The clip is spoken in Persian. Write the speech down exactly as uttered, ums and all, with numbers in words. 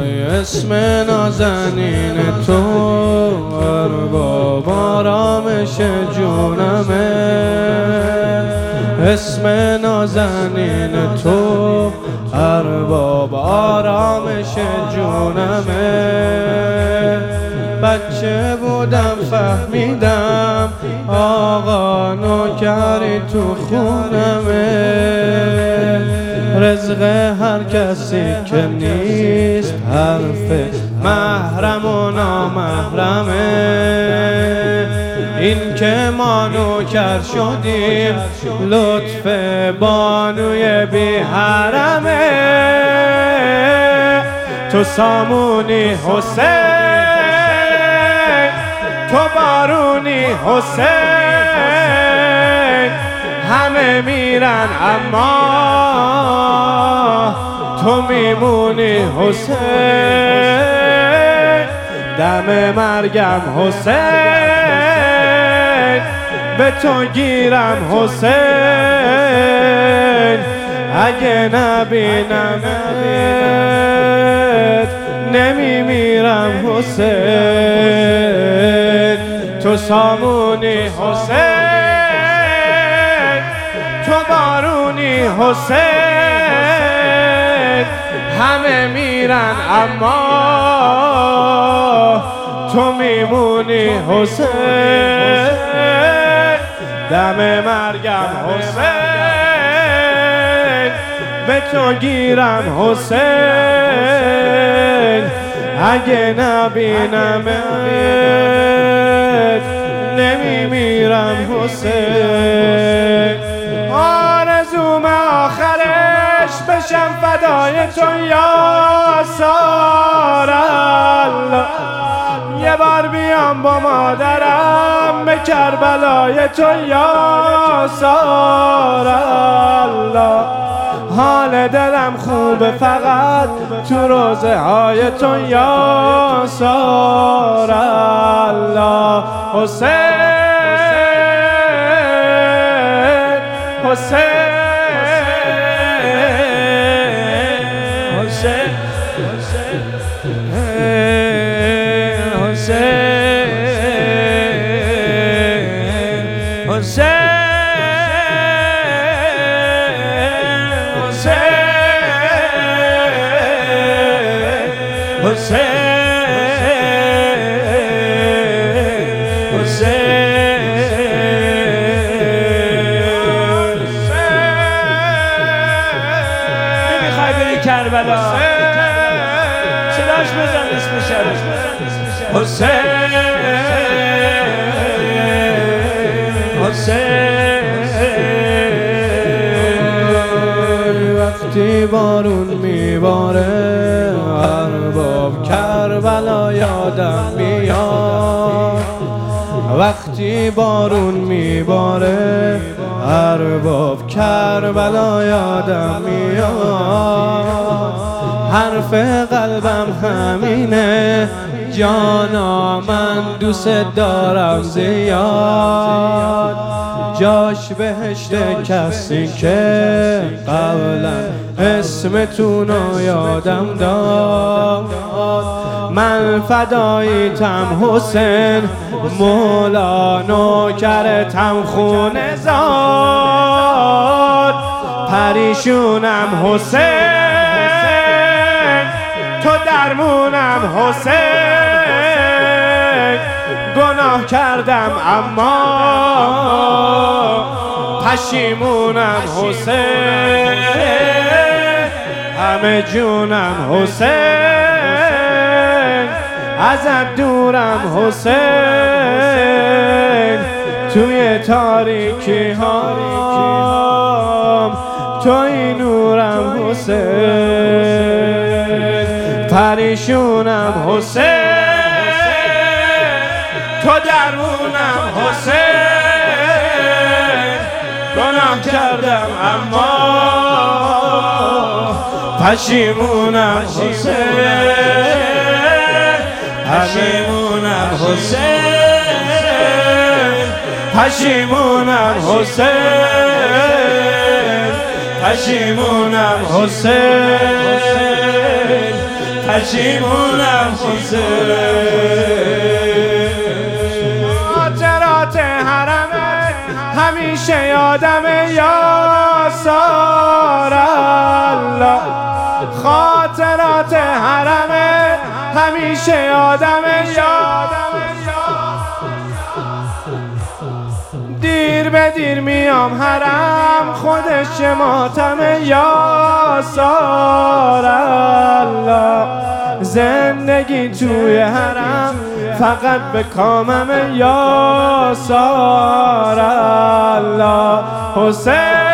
اسم نازنین تو ارباب آرامش جونمه، اسم نازنین تو ارباب آرامش جونمه. بچه بودم فهمیدم آقا نوکری تو خونمه، رزق هر کسی که نیست حرف محرم و نامحرمه. این که ما نوکر شدیم لطف بانوی بی حرمه. تو سامونی حسین، تو بارونی حسین، همه میرن اما تو میمونی حسین. دم مرگم حسین، به تو گیرم حسین. اگه نبینمت نمیمیرم حسین. تو سامونی حسین، تو بارونی حسین، همه میرن اما تو میمونی حسین. دم مرگم حسین، به تو گیرم حسین. اگه نبینمت نمیمیرم حسین. آرزوم آخرش بشم فدای تو یا سارالله. یه بار بیام با مادرم به کربلای تو یا سارالله. حال دلم خوبه فقط تو روزه های تو یا سارالله. حسین حسین حسین حسین کربلا صداش بزن اسم شرش حسین حسین. وقتی بارون میباره ارباب کربلا یادم میاد. وقتی بارون میباره ارباب کربلا یادم میاد. حرف قلبم همینه جانا من دوست دارم زیاد. جاش بهشت کسی که قبلا اسمتونو یادم داد. من فداییتم حسین مولا نوکرتم خونه زاد. پریشونم حسین تو درمونم حسین. گناه کردم اما پشیمونم حسین. همه جونم حسین ازت دورم حسین. توی تاریکی هام توی نورم حسین. پریشونم حسین تو درمونم حسین. گناه کردم اما پشیمونم حسین. پشیمونم حسین. پشیمونم حسین. پشیمونم حسین. پشیمونم حسین. خاطرات حرمه همیشه یادمه یا سار الله. خاطرات حرمه همیشه یادمه یادمه. دیر به دیر میام حرم خودش ماتمه یا سار الله. زندگی توی حرم فقط به کامم یا سار الله. حسین